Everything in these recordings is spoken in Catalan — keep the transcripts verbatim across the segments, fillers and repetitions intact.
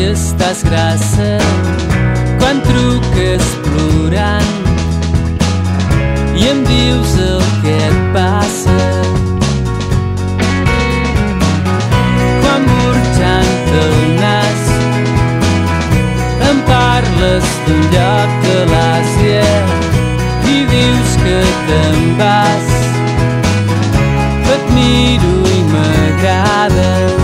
estàs grassa quan truques plorant i em dius el que et passa. Quan burxant el nas em parles d'un lloc de l'Àsia i dius que te'n vas. Et miro i m'agrades.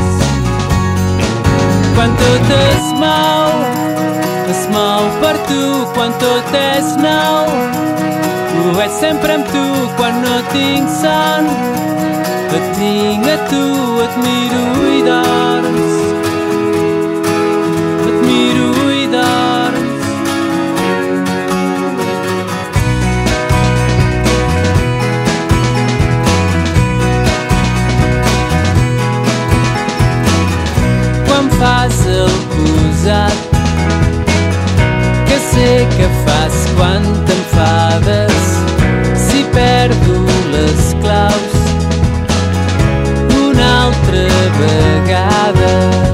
Quan tot es mou, es mou per tu. Quan tot és nou, ho veig sempre amb tu. Quan no tinc son, et tinc a tu. Et miro i dorms, et miro i dorms. Quan fas el posat, que sé que fas quan t'enfades, si perdo les claus una altra vegada.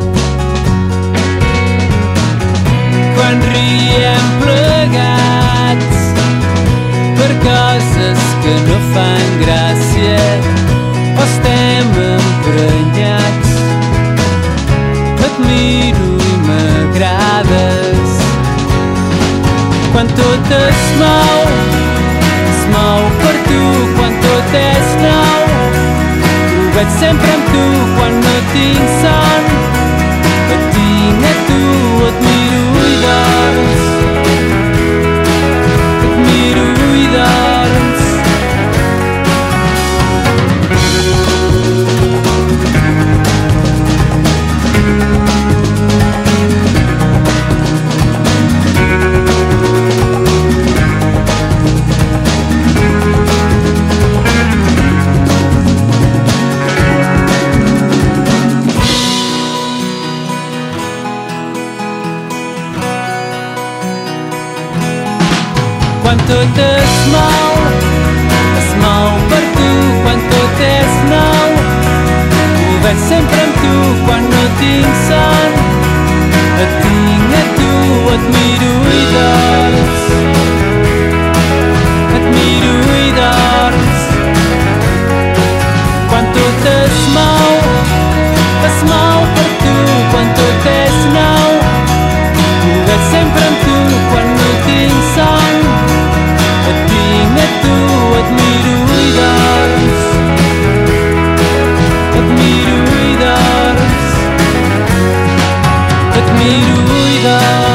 Quan riem plegats per coses que no fan gràcia o estem emprenyats, et miro i m'agrades. Quan tot es mou, es mou per tu. Quan tot és nou, ho veig sempre amb tu. Quan no tinc son, et tinc a tu. Et miro i dorms, et miro i dorms. Quan tot es mou, es mou per tu. Quan tot és nou, ho veig sempre amb tu. Quan no tinc son, et tinc a tu. Et miro i dorms, et miro i dorms. Quan tot es mou, es mou per tu. Quan tot és nou, ho veig sempre amb tu. Quan no tinc son, et tinc a tu. Et miro i dorms, et miro i dorms, et miro i dorms.